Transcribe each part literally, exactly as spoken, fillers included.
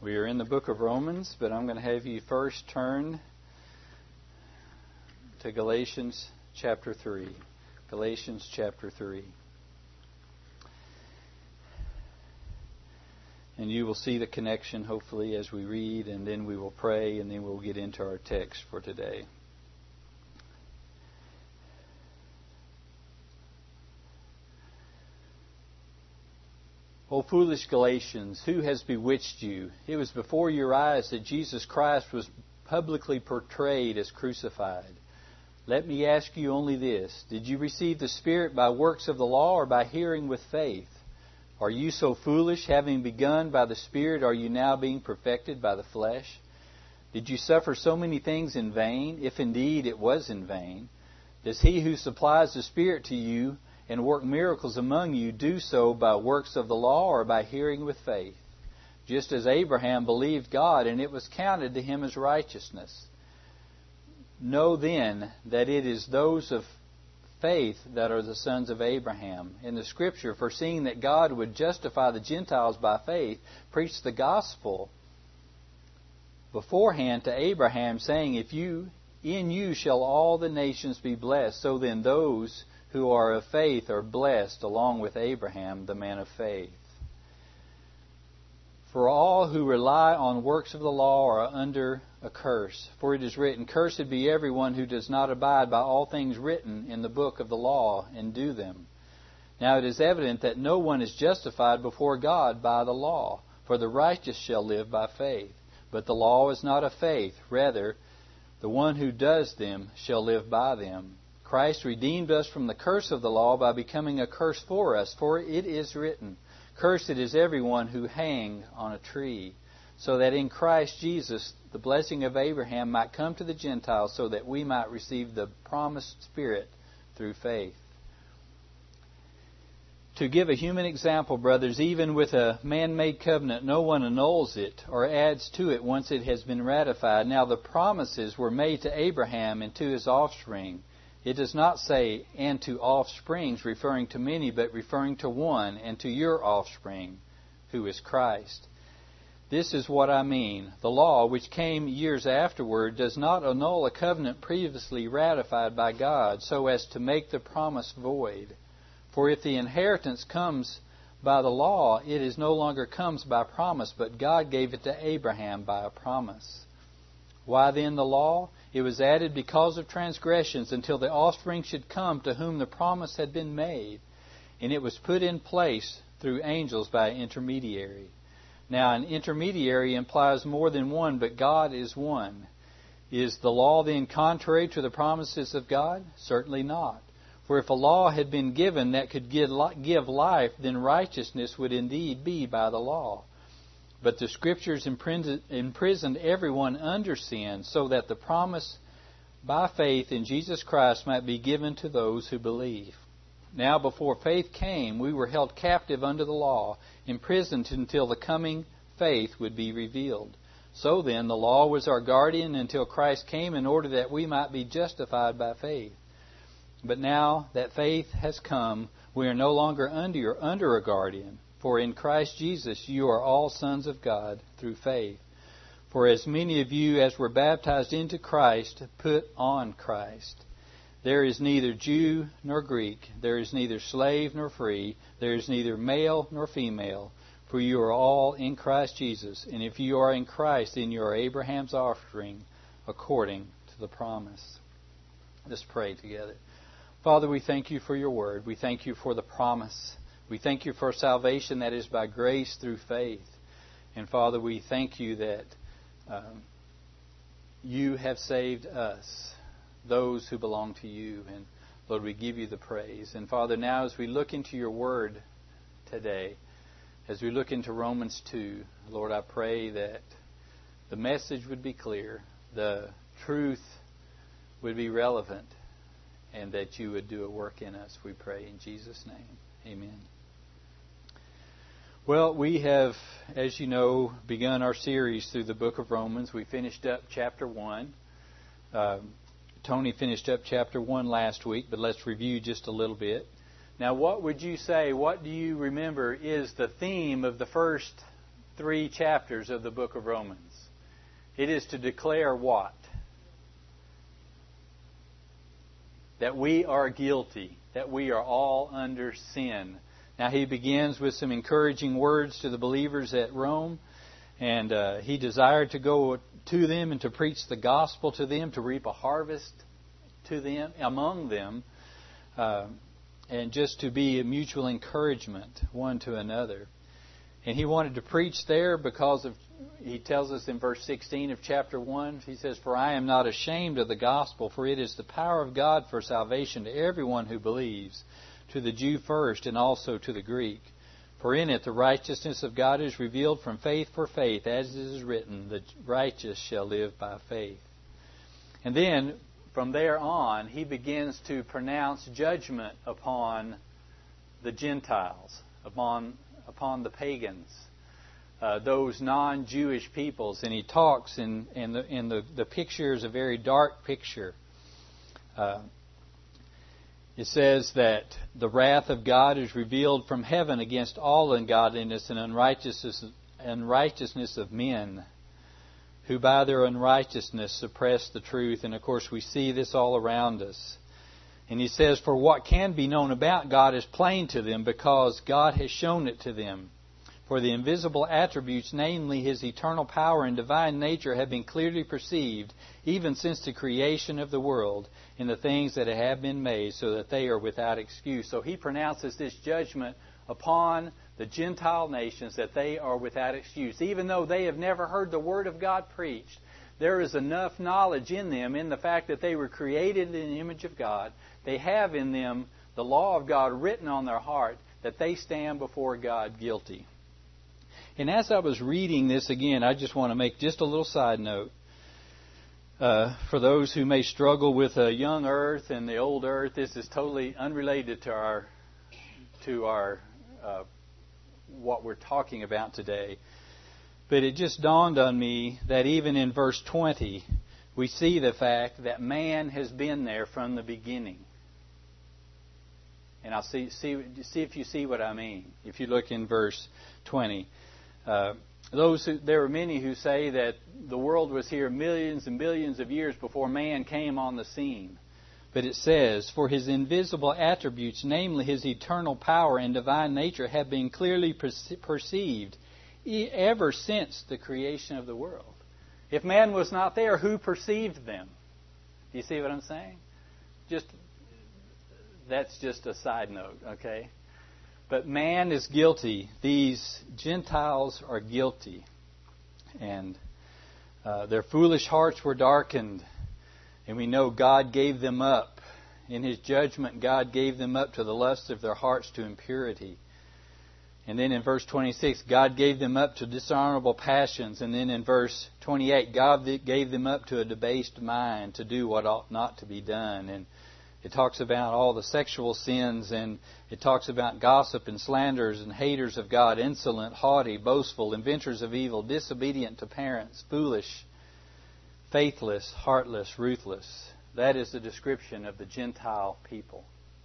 We are in the book of Romans, but I'm going to have you first turn to Galatians chapter three. Galatians chapter three. And you will see the connection, hopefully, as we read, and then we will pray, and then we'll get into our text for today. O foolish Galatians, who has bewitched you? It was before your eyes that Jesus Christ was publicly portrayed as crucified. Let me ask you only this. Did you receive the Spirit by works of the law or by hearing with faith? Are you so foolish, having begun by the Spirit, are you now being perfected by the flesh? Did you suffer so many things in vain, if indeed it was in vain? Does He who supplies the Spirit to you and work miracles among you do so by works of the law or by hearing with faith? Just as Abraham believed God, and it was counted to him as righteousness. Know then that it is those of faith that are the sons of Abraham. In the Scripture, foreseeing that God would justify the Gentiles by faith, preached the gospel beforehand to Abraham, saying, If you in you shall all the nations be blessed. So then those who are of faith are blessed along with Abraham, the man of faith. For all who rely on works of the law are under a curse. For it is written, Cursed be everyone who does not abide by all things written in the book of the law and do them. Now it is evident that no one is justified before God by the law, for the righteous shall live by faith. But the law is not of faith. Rather, the one who does them shall live by them. Christ redeemed us from the curse of the law by becoming a curse for us. For it is written, Cursed is everyone who hangs on a tree, so that in Christ Jesus the blessing of Abraham might come to the Gentiles, so that we might receive the promised Spirit through faith. To give a human example, brothers, even with a man-made covenant, no one annuls it or adds to it once it has been ratified. Now the promises were made to Abraham and to his offspring. It does not say, and to offsprings, referring to many, but referring to one, and to your offspring, who is Christ. This is what I mean. The law, which came years afterward, does not annul a covenant previously ratified by God, so as to make the promise void. For if the inheritance comes by the law, it is no longer comes by promise, but God gave it to Abraham by a promise. Why then the law? It was added because of transgressions until the offspring should come to whom the promise had been made. And it was put in place through angels by an intermediary. Now an intermediary implies more than one, but God is one. Is the law then contrary to the promises of God? Certainly not. For if a law had been given that could give life, then righteousness would indeed be by the law. But the Scriptures imprisoned everyone under sin, so that the promise by faith in Jesus Christ might be given to those who believe. Now before faith came, we were held captive under the law, imprisoned until the coming faith would be revealed. So then, the law was our guardian until Christ came, in order that we might be justified by faith. But now that faith has come, we are no longer under, under a guardian. For in Christ Jesus you are all sons of God through faith. For as many of you as were baptized into Christ put on Christ. There is neither Jew nor Greek, there is neither slave nor free, there is neither male nor female, for you are all in Christ Jesus. And if you are in Christ, then you are Abraham's offspring according to the promise. Let's pray together. Father, we thank you for your word. We thank you for the promise. We thank you for salvation that is by grace through faith. And Father, we thank you that um, you have saved us, those who belong to you. And Lord, we give you the praise. And Father, now as we look into your word today, as we look into Romans two, Lord, I pray that the message would be clear, the truth would be relevant, and that you would do a work in us, we pray in Jesus' name. Amen. Well, we have, as you know, begun our series through the book of Romans. We finished up chapter one. Uh, Tony finished up chapter one last week, but let's review just a little bit. Now, what would you say, what do you remember is the theme of the first three chapters of the book of Romans. It is to declare what? That we are guilty, that we are all under sin. Now he begins with some encouraging words to the believers at Rome, and uh, he desired to go to them and to preach the gospel to them, to reap a harvest to them, among them, uh, and just to be a mutual encouragement one to another. And he wanted to preach there because of, he tells us in verse sixteen of chapter one, he says, "For I am not ashamed of the gospel, for it is the power of God for salvation to everyone who believes, to the Jew first and also to the Greek. For in it the righteousness of God is revealed from faith for faith, as it is written, the righteous shall live by faith." And then, from there on, he begins to pronounce judgment upon the Gentiles, upon upon the pagans, uh, those non-Jewish peoples. And he talks, and, and, the, and the, the picture is a very dark picture. Uh, it says that the wrath of God is revealed from heaven against all ungodliness and unrighteousness, unrighteousness of men, who by their unrighteousness suppress the truth. And of course we see this all around us. And he says, "For what can be known about God is plain to them, because God has shown it to them. For the invisible attributes, namely His eternal power and divine nature, have been clearly perceived, even since the creation of the world, in the things that have been made, so that they are without excuse." So he pronounces this judgment upon the Gentile nations, that they are without excuse. Even though they have never heard the Word of God preached, there is enough knowledge in them, in the fact that they were created in the image of God. They have in them the law of God written on their heart, that they stand before God guilty. And as I was reading this again, I just want to make just a little side note. Uh, for those who may struggle with a young earth and the old earth, this is totally unrelated to our to our uh, what we're talking about today. But it just dawned on me that even in verse twenty, we see the fact that man has been there from the beginning. And I'll see see see if you see what I mean. If you look in verse twenty, uh, those who, there are many who say that the world was here millions and billions of years before man came on the scene. But it says, "For His invisible attributes, namely His eternal power and divine nature, have been clearly perce- perceived ever since the creation of the world." If man was not there, who perceived them? Do you see what I'm saying? Just that's just a side note, okay? But man is guilty. These Gentiles are guilty. And uh, their foolish hearts were darkened. And we know God gave them up. In His judgment, God gave them up to the lust of their hearts, to impurity. And then in verse twenty-six, God gave them up to dishonorable passions. And then in verse twenty-eight, God gave them up to a debased mind, to do what ought not to be done. And it talks about all the sexual sins, and it talks about gossip and slanders and haters of God, insolent, haughty, boastful, inventors of evil, disobedient to parents, foolish, faithless, heartless, ruthless. That is the description of the Gentile people.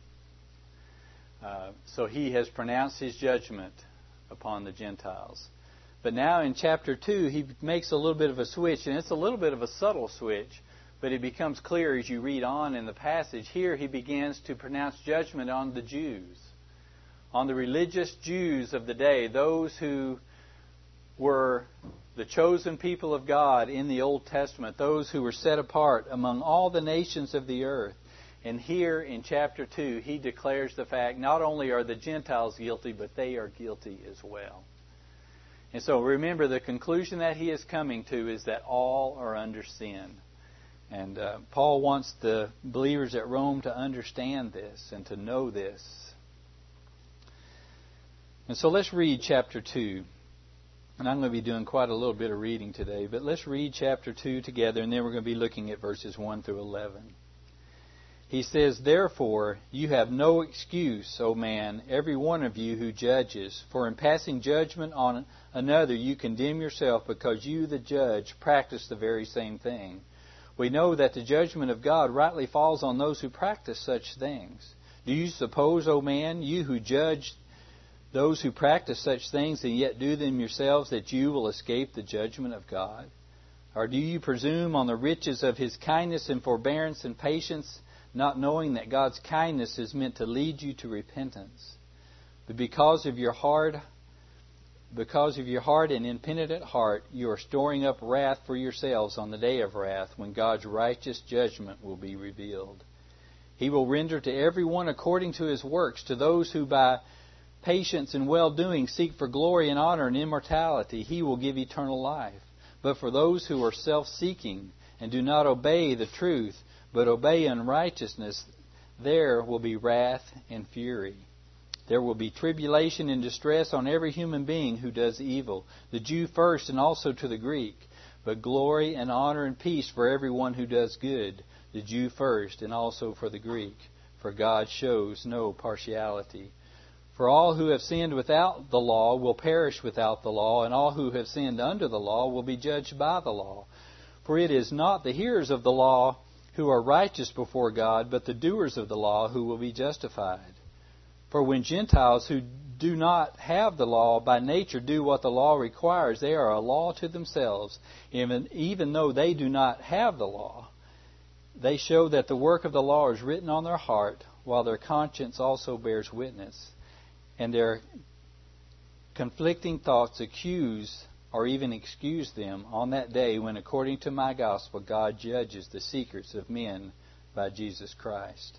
Uh, so he has pronounced his judgment upon the Gentiles. But now in chapter two, he makes a little bit of a switch, and it's a little bit of a subtle switch, but it becomes clear as you read on in the passage. Here he begins to pronounce judgment on the Jews, on the religious Jews of the day, those who were the chosen people of God in the Old Testament, those who were set apart among all the nations of the earth. And here in chapter two, he declares the fact, not only are the Gentiles guilty, but they are guilty as well. And so remember, the conclusion that he is coming to is that all are under sin. And uh, Paul wants the believers at Rome to understand this and to know this. And so let's read chapter two. And I'm going to be doing quite a little bit of reading today, but let's read chapter two together, and then we're going to be looking at verses one through eleven. He says, "Therefore, you have no excuse, O man, every one of you who judges. For in passing judgment on another, you condemn yourself, because you, the judge, practice the very same thing. We know that the judgment of God rightly falls on those who practice such things. Do you suppose, O man, you who judge those who practice such things and yet do them yourselves, that you will escape the judgment of God? Or do you presume on the riches of His kindness and forbearance and patience, not knowing that God's kindness is meant to lead you to repentance? But because of your hard, because of your hard and impenitent heart, you are storing up wrath for yourselves on the day of wrath, when God's righteous judgment will be revealed. He will render to everyone according to his works, to those who by patience and well-doing seek for glory and honor and immortality. He will give eternal life. But for those who are self-seeking and do not obey the truth, but obey unrighteousness, there will be wrath and fury. There will be tribulation and distress on every human being who does evil, the Jew first and also to the Greek, but glory and honor and peace for everyone who does good, the Jew first and also for the Greek, for God shows no partiality. For all who have sinned without the law will perish without the law, and all who have sinned under the law will be judged by the law. For it is not the hearers of the law who are righteous before God, but the doers of the law who will be justified. For when Gentiles who do not have the law by nature do what the law requires, they are a law to themselves, even, even though they do not have the law. They show that the work of the law is written on their heart, while their conscience also bears witness. And their conflicting thoughts accuse or even excuse them on that day when, according to my gospel, God judges the secrets of men by Jesus Christ.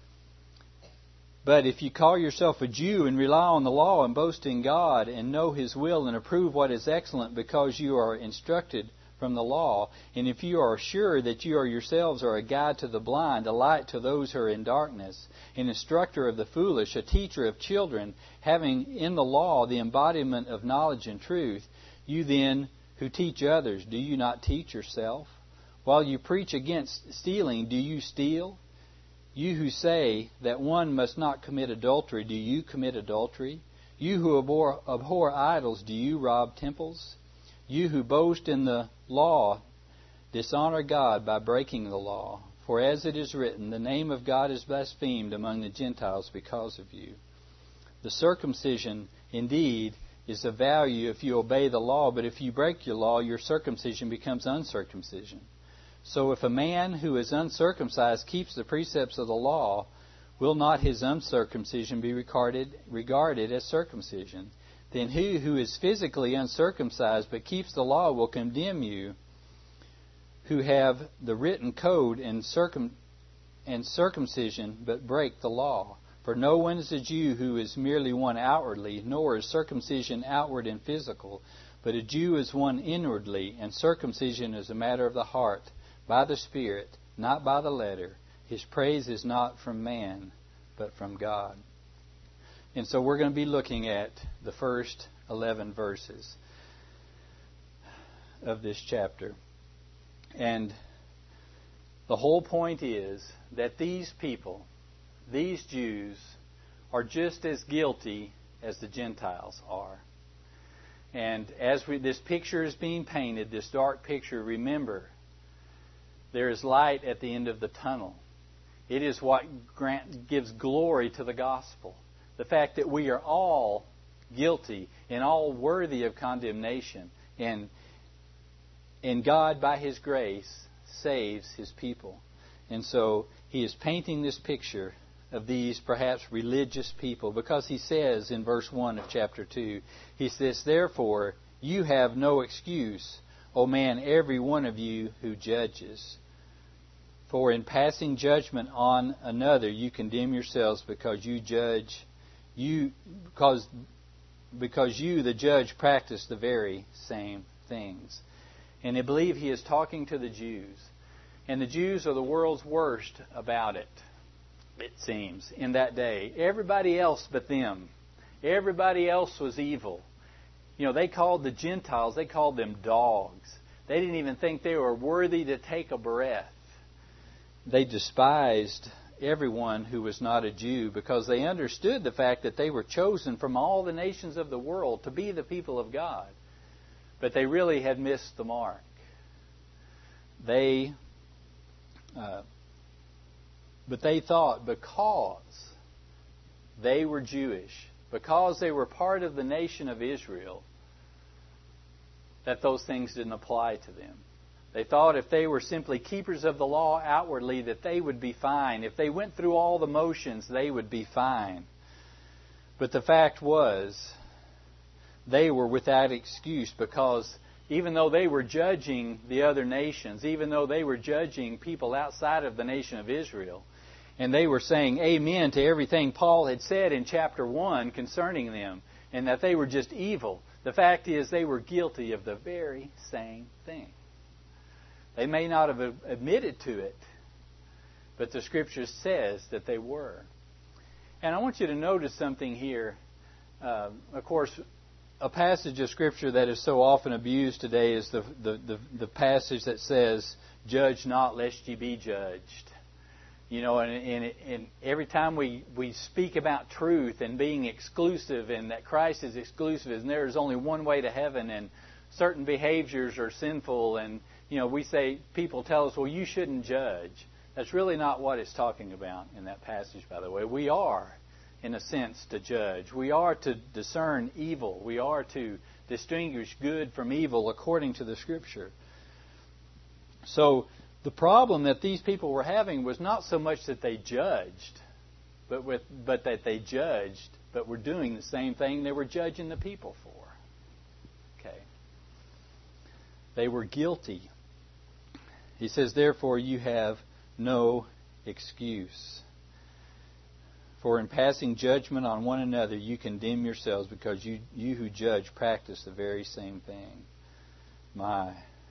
But if you call yourself a Jew and rely on the law and boast in God and know His will and approve what is excellent because you are instructed from the law, and if you are sure that you are yourselves are a guide to the blind, a light to those who are in darkness, an instructor of the foolish, a teacher of children, having in the law the embodiment of knowledge and truth, you then who teach others, do you not teach yourself? While you preach against stealing, do you steal? You who say that one must not commit adultery, do you commit adultery? You who abhor, abhor idols, do you rob temples? You who boast in the law, dishonor God by breaking the law. For as it is written, the name of God is blasphemed among the Gentiles because of you. The circumcision, indeed, is of value if you obey the law, but if you break your law, your circumcision becomes uncircumcision. So if a man who is uncircumcised keeps the precepts of the law, will not his uncircumcision be regarded, regarded as circumcision? Then he who is physically uncircumcised but keeps the law will condemn you, who have the written code and, circum, and circumcision but break the law. For no one is a Jew who is merely one outwardly, nor is circumcision outward and physical, but a Jew is one inwardly, and circumcision is a matter of the heart, by the Spirit, not by the letter. His praise is not from man, but from God. And so we're going to be looking at the first eleven verses of this chapter. And the whole point is that these people, these Jews, are just as guilty as the Gentiles are. And as we, this picture is being painted, this dark picture, remember, there is light at the end of the tunnel. It is what grant, gives glory to the gospel. The fact that we are all guilty and all worthy of condemnation. And, and God, by His grace, saves His people. And so He is painting this picture of these perhaps religious people, because He says in verse one of chapter two, He says, therefore, you have no excuse, O man, every one of you who judges. For in passing judgment on another, you condemn yourselves, because you judge, you because because you, the judge, practice the very same things. And I believe He is talking to the Jews. And the Jews are the world's worst about it, it seems, in that day. Everybody else but them. Everybody else was evil. You know, they called the Gentiles, they called them dogs. They didn't even think they were worthy to take a breath. They despised everyone who was not a Jew, because they understood the fact that they were chosen from all the nations of the world to be the people of God. But they really had missed the mark. They, uh, but they thought because they were Jewish, because they were part of the nation of Israel, that those things didn't apply to them. They thought if they were simply keepers of the law outwardly, that they would be fine. If they went through all the motions, they would be fine. But the fact was, they were without excuse, because even though they were judging the other nations, even though they were judging people outside of the nation of Israel, and they were saying amen to everything Paul had said in chapter one concerning them, and that they were just evil, the fact is they were guilty of the very same thing. They may not have admitted to it, but the Scripture says that they were. And I want you to notice something here. Uh, of course, a passage of Scripture that is so often abused today is the, the, the, the passage that says, "Judge not, lest ye be judged." You know, and, and, and every time we, we speak about truth and being exclusive, and that Christ is exclusive, and there is only one way to heaven, and certain behaviors are sinful, and you know, we say, people tell us, well, you shouldn't judge. That's really not what it's talking about in that passage, by the way. We are, in a sense, to judge. We are to discern evil. We are to distinguish good from evil according to the Scripture. So the problem that these people were having was not so much that they judged, but with, but that they judged, but were doing the same thing they were judging the people for. Okay. They were guilty. He says, "Therefore you have no excuse. For in passing judgment on one another you condemn yourselves, because you, you who judge practice the very same thing." My.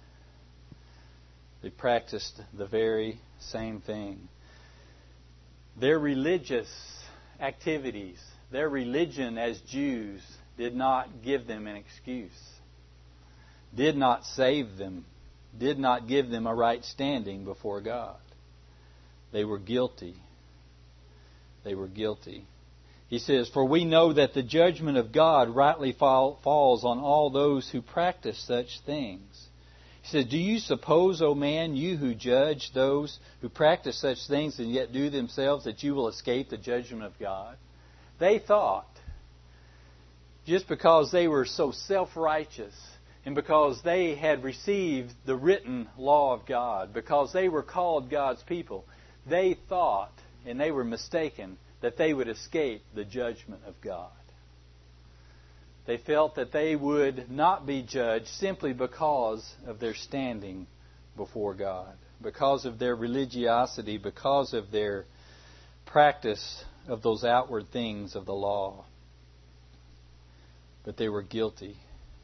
They practiced the very same thing. Their religious activities, their religion as Jews, did not give them an excuse. Did not save them. Did not give them a right standing before God. They were guilty. They were guilty. He says, "For we know that the judgment of God rightly fall, falls on all those who practice such things." He says, "Do you suppose, O man, you who judge those who practice such things and yet do themselves, that you will escape the judgment of God?" They thought, just because they were so self-righteous, and because they had received the written law of God, because they were called God's people, they thought, and they were mistaken, that they would escape the judgment of God. They felt that they would not be judged simply because of their standing before God, because of their religiosity, because of their practice of those outward things of the law. But they were guilty.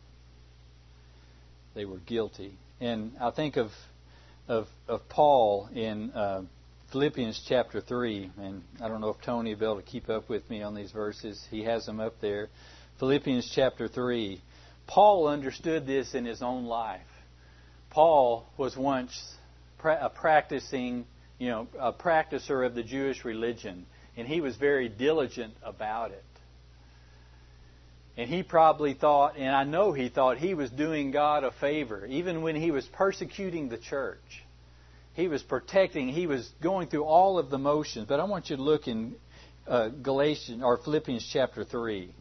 They were guilty. And I think of of, of Paul in uh, Philippians chapter three. And I don't know if Tony will be able to keep up with me on these verses. He has them up there. Philippians chapter three. Paul understood this in his own life. Paul was once a practicing, you know, a practicer of the Jewish religion. And he was very diligent about it. And he probably thought, and I know he thought, he was doing God a favor. Even when he was persecuting the church. He was protecting, he was going through all of the motions. But I want you to look in uh, Galatians or Philippians chapter three.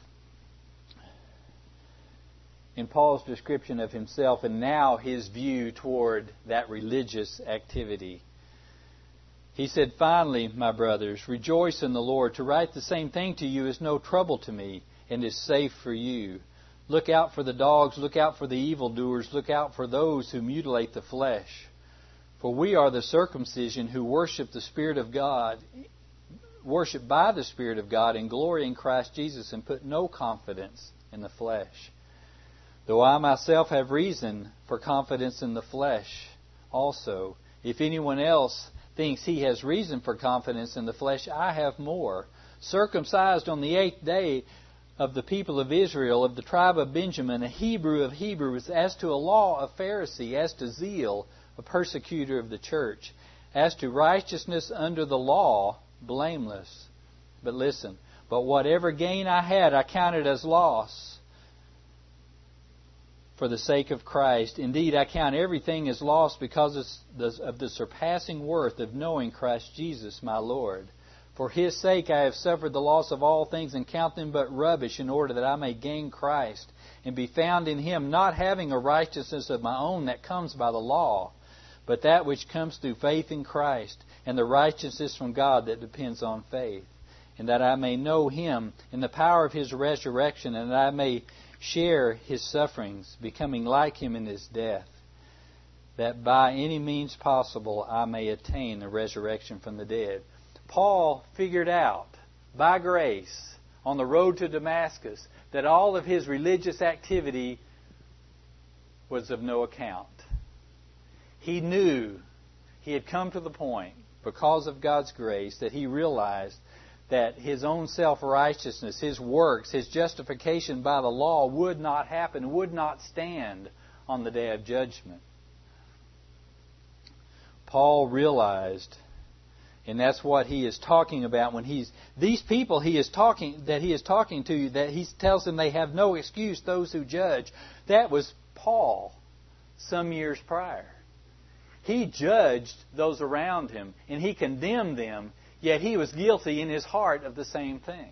In Paul's description of himself and now his view toward that religious activity. He said, "Finally, my brothers, rejoice in the Lord. To write the same thing to you is no trouble to me, and is safe for you. Look out for the dogs, look out for the evildoers, look out for those who mutilate the flesh. For we are the circumcision who worship the Spirit of God, worship by the Spirit of God, and glory in Christ Jesus, and put no confidence in the flesh. Though I myself have reason for confidence in the flesh also. If anyone else thinks he has reason for confidence in the flesh, I have more. Circumcised on the eighth day of the people of Israel, of the tribe of Benjamin, a Hebrew of Hebrews, as to a law, a Pharisee, as to zeal, a persecutor of the church, as to righteousness under the law, blameless. But listen, but whatever gain I had, I counted as loss for the sake of Christ. Indeed, I count everything as loss because of the surpassing worth of knowing Christ Jesus my Lord. For His sake I have suffered the loss of all things and count them but rubbish in order that I may gain Christ and be found in Him, not having a righteousness of my own that comes by the law, but that which comes through faith in Christ, and the righteousness from God that depends on faith, and that I may know Him in the power of His resurrection, and that I may share His sufferings, becoming like Him in His death, that by any means possible I may attain the resurrection from the dead. Paul figured out, by grace, on the road to Damascus, that all of his religious activity was of no account. He knew he had come to the point, because of God's grace, that he realized that his own self-righteousness, his works, his justification by the law would not happen, would not stand on the day of judgment. Paul realized, and that's what he is talking about when he's these people he is talking that he is talking to, that he tells them they have no excuse, those who judge. That was Paul some years prior. He judged those around him and he condemned them, yet he was guilty in his heart of the same thing.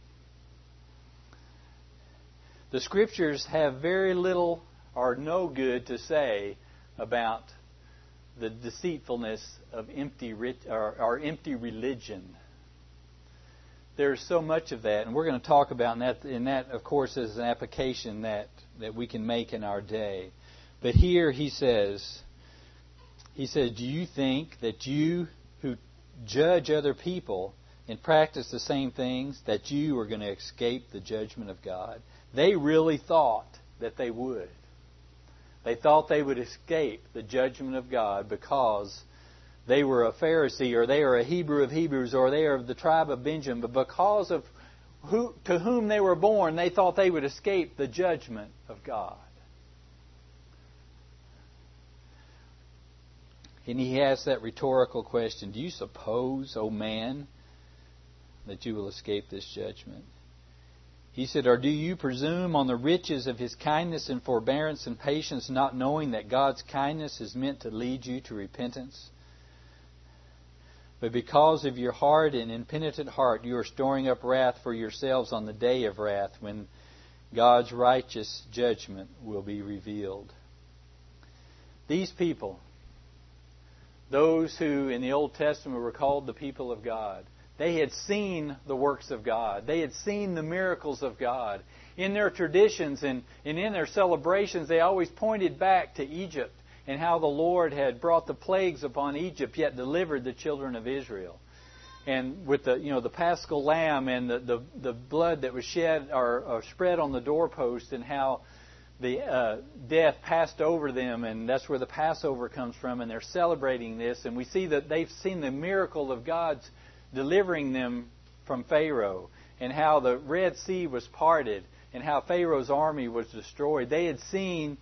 The Scriptures have very little or no good to say about the deceitfulness of empty or, or empty religion. There's so much of that, and we're going to talk about that. And that, of course, is an application that, that we can make in our day. But here he says, he says, do you think that you who judge other people and practice the same things, that you are going to escape the judgment of God? They really thought that they would. They thought they would escape the judgment of God because they were a Pharisee, or they are a Hebrew of Hebrews, or they are of the tribe of Benjamin. But because of who, to whom they were born, they thought they would escape the judgment of God. And he asks that rhetorical question, do you suppose, O man, that you will escape this judgment? He said, or do you presume on the riches of His kindness and forbearance and patience, not knowing that God's kindness is meant to lead you to repentance? But because of your hard and impenitent heart, you are storing up wrath for yourselves on the day of wrath, when God's righteous judgment will be revealed. These people, those who in the Old Testament were called the people of God, they had seen the works of God. They had seen the miracles of God. In their traditions and, and in their celebrations, they always pointed back to Egypt and how the Lord had brought the plagues upon Egypt, yet delivered the children of Israel. And with the you know the Paschal lamb and the, the, the blood that was shed or, or spread on the doorpost, and how the uh, death passed over them, and that's where the Passover comes from. And they're celebrating this, and we see that they've seen the miracle of God's delivering them from Pharaoh, and how the Red Sea was parted, and how Pharaoh's army was destroyed. They had seen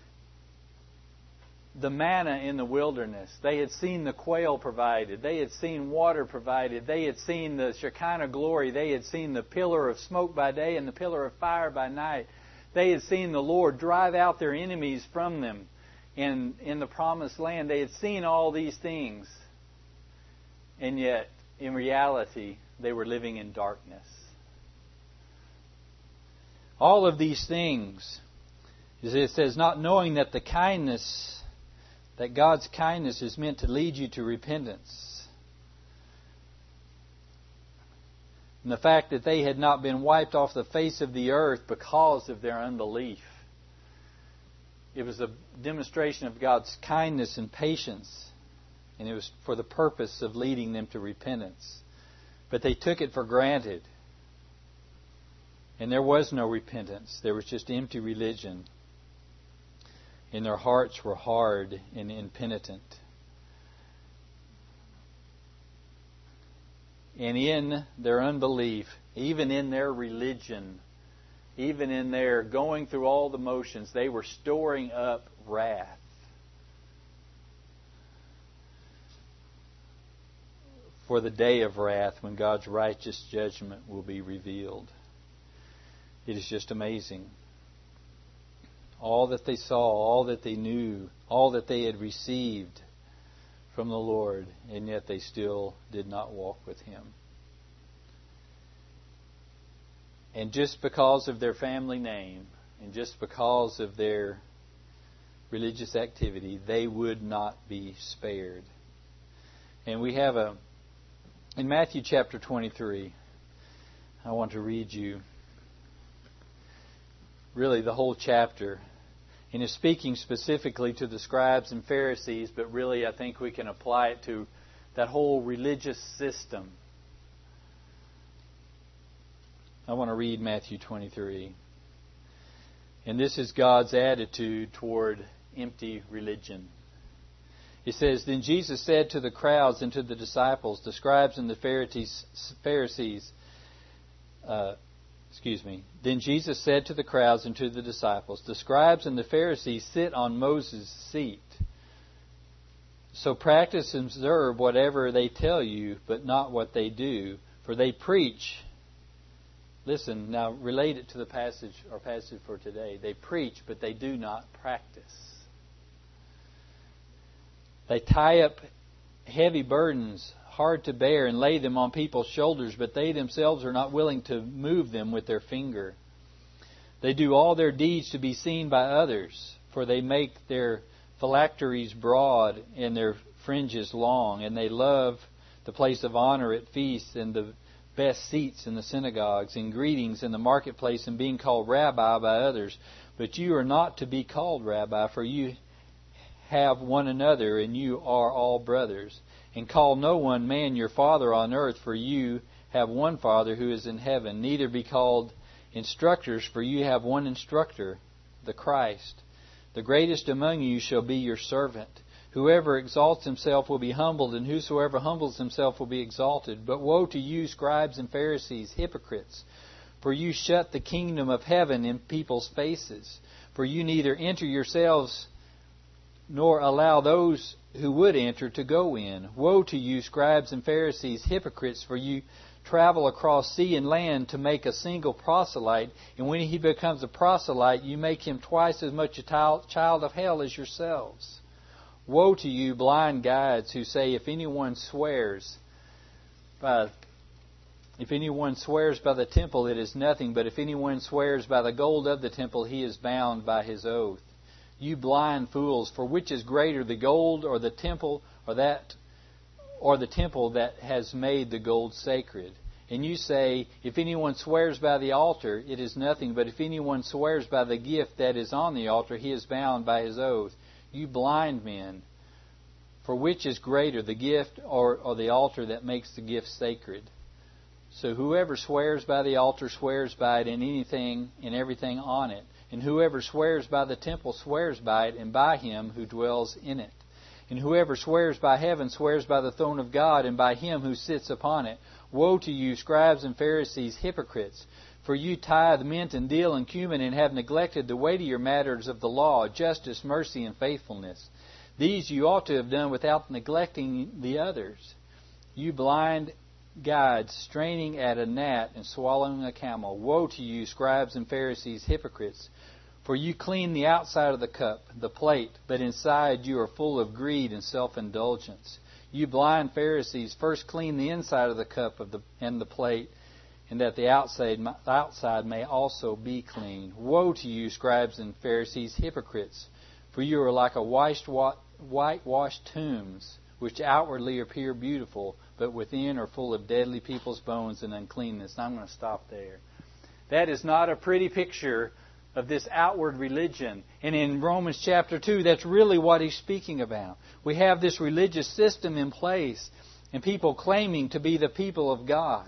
the manna in the wilderness. They had seen the quail provided. They had seen water provided. They had seen the Shekinah glory. They had seen the pillar of smoke by day and the pillar of fire by night. They had seen the Lord drive out their enemies from them in, in the promised land. They had seen all these things, and yet in reality, they were living in darkness. All of these things, it says, not knowing that the kindness, that God's kindness is meant to lead you to repentance. And the fact that they had not been wiped off the face of the earth because of their unbelief. It was a demonstration of God's kindness and patience. And it was for the purpose of leading them to repentance. But they took it for granted. And there was no repentance. There was just empty religion. And their hearts were hard and impenitent. And in their unbelief, even in their religion, even in their going through all the motions, they were storing up wrath for the day of wrath, when God's righteous judgment will be revealed. It is just amazing. All that they saw, all that they knew, all that they had received from the Lord, and yet they still did not walk with Him. And just because of their family name, and just because of their religious activity, they would not be spared. And we have a, in Matthew chapter twenty-three, I want to read you really the whole chapter. And it's speaking specifically to the scribes and Pharisees, but really I think we can apply it to that whole religious system. I want to read Matthew twenty-three. And this is God's attitude toward empty religion. It says, Then Jesus said to the crowds and to the disciples, the scribes and the Pharisees, Pharisees uh, excuse me. Then Jesus said to the crowds and to the disciples, The scribes and the Pharisees sit on Moses' seat. So practice and observe whatever they tell you, but not what they do. For they preach. Listen, now relate it to the passage, our passage for today. They preach, but they do not practice. They tie up heavy burdens, hard to bear, and lay them on people's shoulders, but they themselves are not willing to move them with their finger. They do all their deeds to be seen by others, for they make their phylacteries broad and their fringes long, and they love the place of honor at feasts and the best seats in the synagogues and greetings in the marketplace and being called rabbi by others. But you are not to be called rabbi, for you have one another, and you are all brothers. And call no one man your father on earth, for you have one Father who is in heaven. Neither be called instructors, for you have one instructor, the Christ. The greatest among you shall be your servant. Whoever exalts himself will be humbled, and whosoever humbles himself will be exalted. But woe to you, scribes and Pharisees, hypocrites! For you shut the kingdom of heaven in people's faces. For you neither enter yourselves, nor allow those who would enter to go in. Woe to you, scribes and Pharisees, hypocrites! For you travel across sea and land to make a single proselyte, and when he becomes a proselyte, you make him twice as much a child of hell as yourselves. Woe to you, blind guides, who say, if anyone swears by if anyone swears by the temple, it is nothing, but if anyone swears by the gold of the temple, he is bound by his oath. You blind fools, for which is greater, the gold or the temple, or that or the temple that has made the gold sacred? And you say, if anyone swears by the altar, it is nothing, but if anyone swears by the gift that is on the altar, he is bound by his oath. You blind men, for which is greater, the gift or, or the altar that makes the gift sacred? So whoever swears by the altar swears by it and anything and everything on it. And whoever swears by the temple swears by it and by him who dwells in it. And whoever swears by heaven swears by the throne of God and by him who sits upon it. Woe to you, scribes and Pharisees, hypocrites! For you tithe mint and dill and cumin, and have neglected the weightier matters of the law, justice, mercy, and faithfulness. These you ought to have done without neglecting the others. You blind guides, straining at a gnat and swallowing a camel. Woe to you, scribes and Pharisees, hypocrites! For you clean the outside of the cup, the plate, but inside you are full of greed and self-indulgence. You blind Pharisees, first clean the inside of the cup of the, and the plate, and that the outside, the outside may also be clean. Woe to you, scribes and Pharisees, hypocrites! For you are like a whitewashed tombs, which outwardly appear beautiful, but within are full of deadly people's bones and uncleanness. I'm going to stop there. That is not a pretty picture of this outward religion. And in Romans chapter two, that's really what he's speaking about. We have this religious system in place, and people claiming to be the people of God,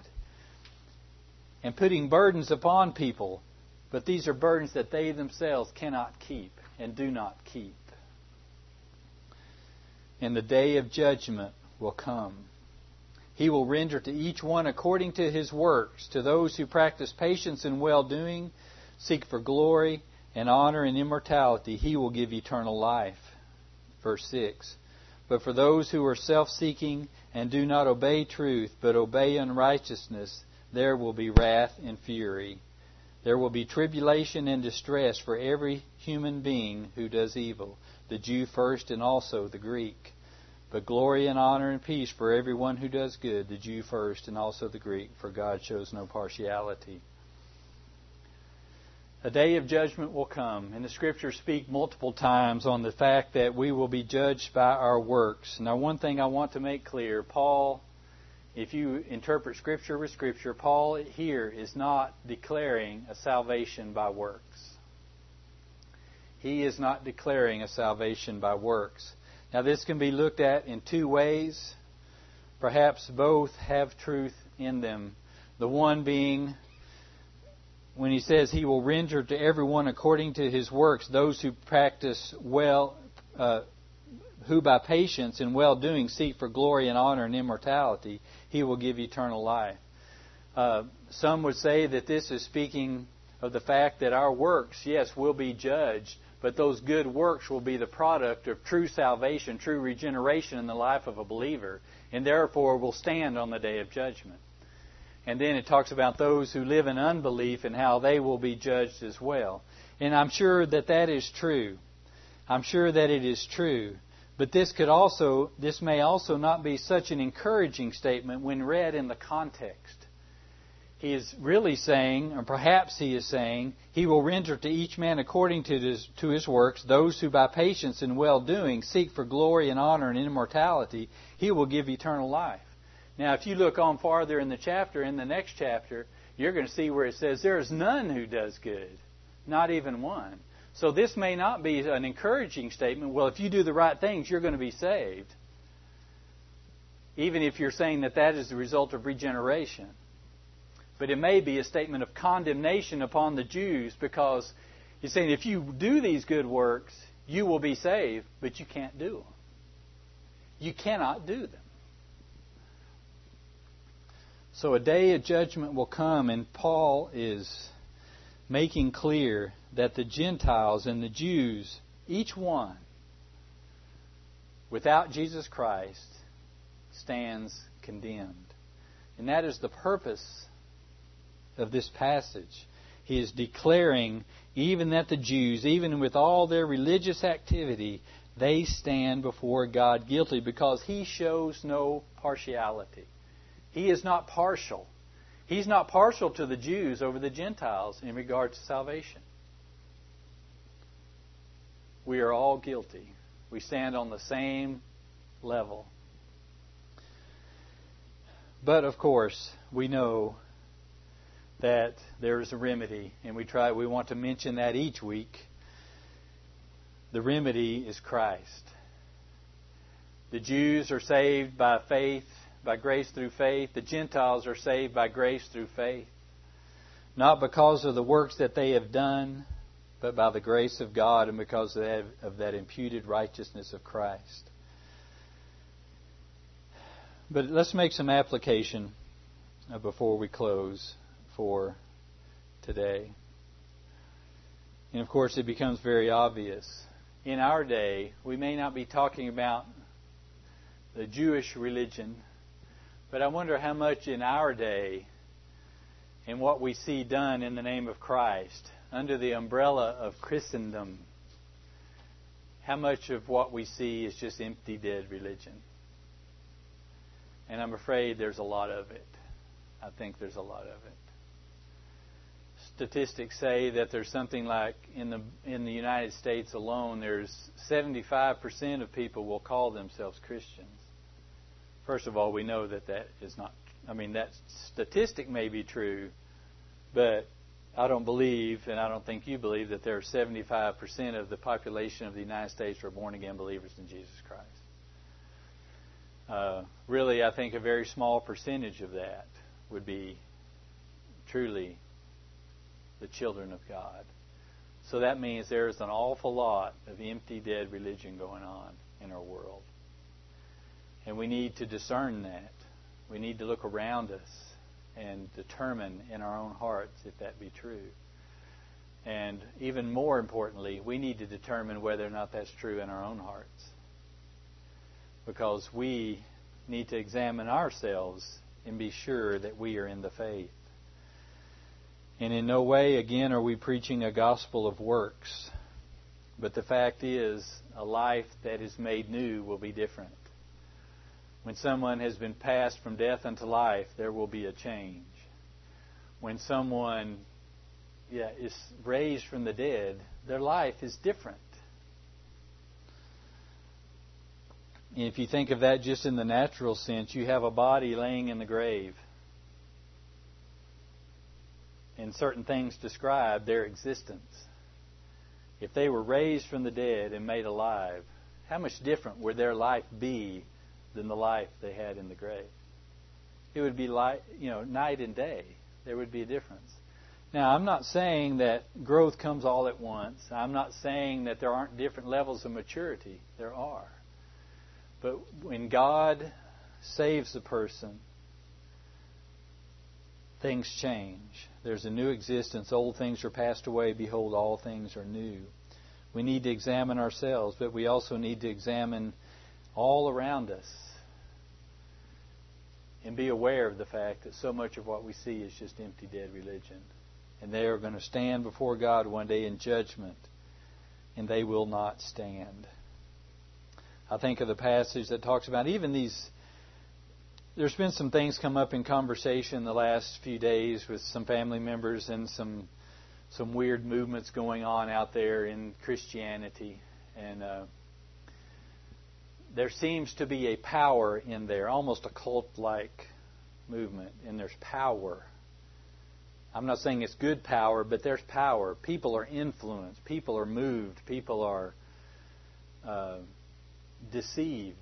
and putting burdens upon people. But these are burdens that they themselves cannot keep and do not keep. And the day of judgment will come. He will render to each one according to his works. To those who practice patience and well-doing, seek for glory and honor and immortality, He will give eternal life. Verse six. But for those who are self-seeking and do not obey truth, but obey unrighteousness, there will be wrath and fury. There will be tribulation and distress for every human being who does evil, the Jew first and also the Greek. But glory and honor and peace for everyone who does good, the Jew first and also the Greek, for God shows no partiality. A day of judgment will come, and the Scriptures speak multiple times on the fact that we will be judged by our works. Now, one thing I want to make clear, Paul, if you interpret Scripture with Scripture, Paul here is not declaring a salvation by works. He is not declaring a salvation by works. Now, this can be looked at in two ways. Perhaps both have truth in them. The one being, when he says he will render to everyone according to his works, those who practice well, uh, who by patience and well-doing seek for glory and honor and immortality, he will give eternal life. Uh, some would say that this is speaking of the fact that our works, yes, will be judged, but those good works will be the product of true salvation, true regeneration in the life of a believer, and therefore will stand on the day of judgment. And then it talks about those who live in unbelief and how they will be judged as well. And I'm sure that that is true. I'm sure that it is true. But this could also, this may also not be such an encouraging statement when read in the context. He is really saying, or perhaps he is saying, he will render to each man according to his, to his works, those who by patience and well-doing seek for glory and honor and immortality, he will give eternal life. Now, if you look on farther in the chapter, in the next chapter, you're going to see where it says, there is none who does good, not even one. So this may not be an encouraging statement. Well, if you do the right things, you're going to be saved. Even if you're saying that that is the result of regeneration. But it may be a statement of condemnation upon the Jews, because he's saying if you do these good works, you will be saved, but you can't do them. You cannot do them. So a day of judgment will come, and Paul is making clear that the Gentiles and the Jews, each one, without Jesus Christ, stands condemned. And that is the purpose of this passage. He is declaring even that the Jews, even with all their religious activity, they stand before God guilty, because He shows no partiality. He is not partial. He's not partial to the Jews over the Gentiles in regard to salvation. We are all guilty. We stand on the same level. But of course, we know that there is a remedy, and we try we want to mention that each week. The remedy is Christ. The Jews are saved by faith, by grace through faith. The Gentiles are saved by grace through faith. Not because of the works that they have done, but by the grace of God and because of that, of that imputed righteousness of Christ. But let's make some application before we close for today. And of course, it becomes very obvious. In our day, we may not be talking about the Jewish religion, but I wonder how much in our day, and what we see done in the name of Christ, under the umbrella of Christendom, how much of what we see is just empty, dead religion. And I'm afraid there's a lot of it. I think there's a lot of it. Statistics say that there's something like, in the in the United States alone, there's seventy-five percent of people will call themselves Christians. First of all, we know that that is not, I mean, that statistic may be true, but I don't believe, and I don't think you believe, that there are seventy-five percent of the population of the United States who are born-again believers in Jesus Christ. Uh, really, I think a very small percentage of that would be truly the children of God. So that means there's an awful lot of empty, dead religion going on in our world. And we need to discern that. We need to look around us and determine in our own hearts if that be true. And even more importantly, we need to determine whether or not that's true in our own hearts. Because we need to examine ourselves and be sure that we are in the faith. And in no way, again, are we preaching a gospel of works. But the fact is, a life that is made new will be different. When someone has been passed from death unto life, there will be a change. When someone yeah, is raised from the dead, their life is different. And if you think of that just in the natural sense, you have a body laying in the grave. And certain things describe their existence. If they were raised from the dead and made alive, how much different would their life be than the life they had in the grave? It would be like, you know, night and day. There would be a difference. Now, I'm not saying that growth comes all at once. I'm not saying that there aren't different levels of maturity. There are. But when God saves a person, things change. There's a new existence. Old things are passed away. Behold, all things are new. We need to examine ourselves, but we also need to examine all around us and be aware of the fact that so much of what we see is just empty, dead religion. And they are going to stand before God one day in judgment, and they will not stand. I think of the passage that talks about even these. There's been some things come up in conversation the last few days with some family members and some some weird movements going on out there in Christianity. And uh, there seems to be a power in there, almost a cult-like movement, and there's power. I'm not saying it's good power, but there's power. People are influenced. People are moved. People are uh, deceived.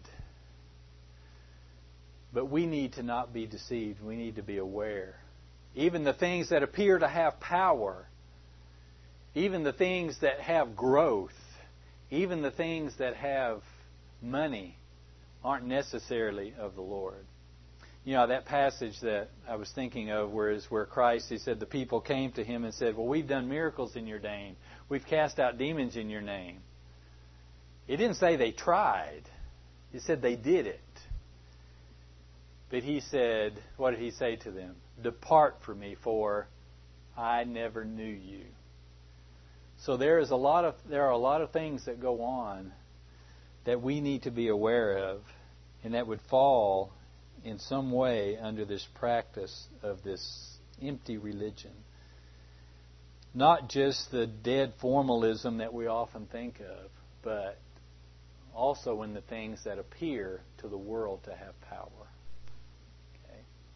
But we need to not be deceived. We need to be aware. Even the things that appear to have power, even the things that have growth, even the things that have money, aren't necessarily of the Lord. You know, that passage that I was thinking of where is where Christ, He said, the people came to Him and said, well, we've done miracles in your name. We've cast out demons in your name. It didn't say they tried. It said they did it. But He said, what did He say to them? Depart from me, for I never knew you. So there is a lot of there are a lot of things that go on that we need to be aware of, and that would fall in some way under this practice of this empty religion. Not just the dead formalism that we often think of, but also in the things that appear to the world to have power. Okay.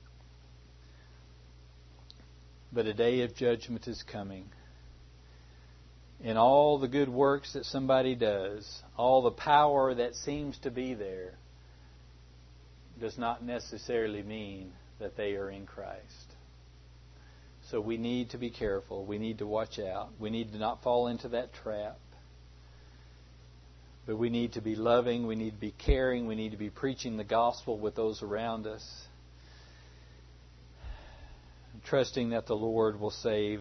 But a day of judgment is coming. And all the good works that somebody does, all the power that seems to be there, does not necessarily mean that they are in Christ. So we need to be careful. We need to watch out. We need to not fall into that trap. But we need to be loving. We need to be caring. We need to be preaching the gospel with those around us. Trusting that the Lord will save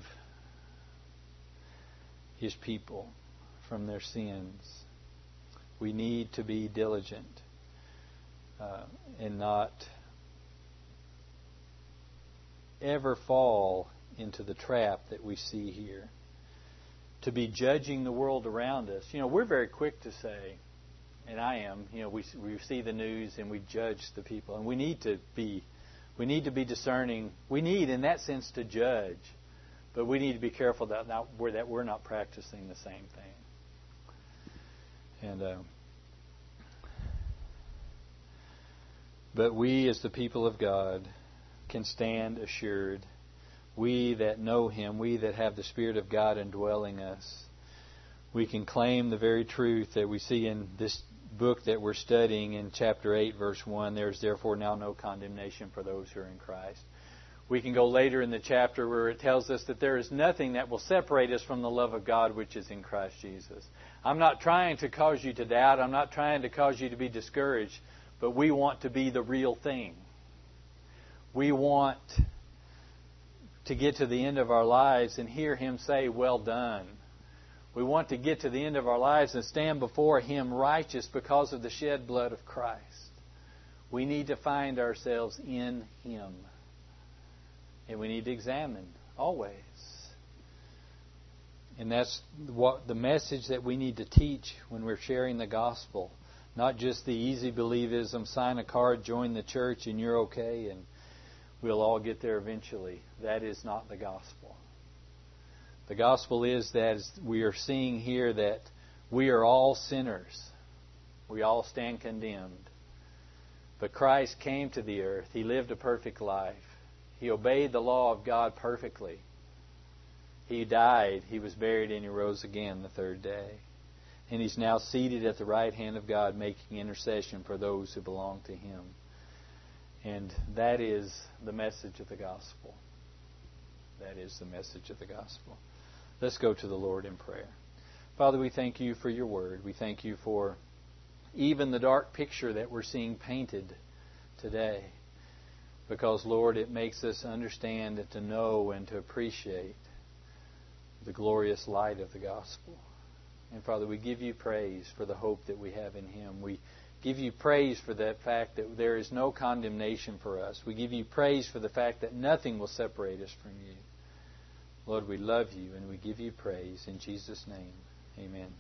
His people from their sins. We need to be diligent uh, and not ever fall into the trap that we see here. To be judging the world around us. You know, we're very quick to say, and I am, you know, we we see the news and we judge the people. And we need to be we need to be discerning. We need, in that sense, to judge. But we need to be careful that not we're, that we're not practicing the same thing. And uh, but we, as the people of God, can stand assured. We that know Him, we that have the Spirit of God indwelling us, we can claim the very truth that we see in this book that we're studying in chapter eight, verse one. There is therefore now no condemnation for those who are in Christ. We can go later in the chapter where it tells us that there is nothing that will separate us from the love of God which is in Christ Jesus. I'm not trying to cause you to doubt. I'm not trying to cause you to be discouraged. But we want to be the real thing. We want to get to the end of our lives and hear Him say, well done. We want to get to the end of our lives and stand before Him righteous because of the shed blood of Christ. We need to find ourselves in Him. And we need to examine always. And that's what the message that we need to teach when we're sharing the gospel. Not just the easy believism, sign a card, join the church, and you're okay, and we'll all get there eventually. That is not the gospel. The gospel is that we are seeing here that we are all sinners. We all stand condemned. But Christ came to the earth. He lived a perfect life. He obeyed the law of God perfectly. He died, He was buried, and He rose again the third day. And He's now seated at the right hand of God, making intercession for those who belong to Him. And that is the message of the gospel. That is the message of the gospel. Let's go to the Lord in prayer. Father, we thank You for Your word. We thank You for even the dark picture that we're seeing painted today. Because, Lord, it makes us understand and to know and to appreciate the glorious light of the gospel. And Father, we give You praise for the hope that we have in Him. We give You praise for that fact that there is no condemnation for us. We give You praise for the fact that nothing will separate us from You. Lord, we love You and we give You praise. In Jesus' name, amen.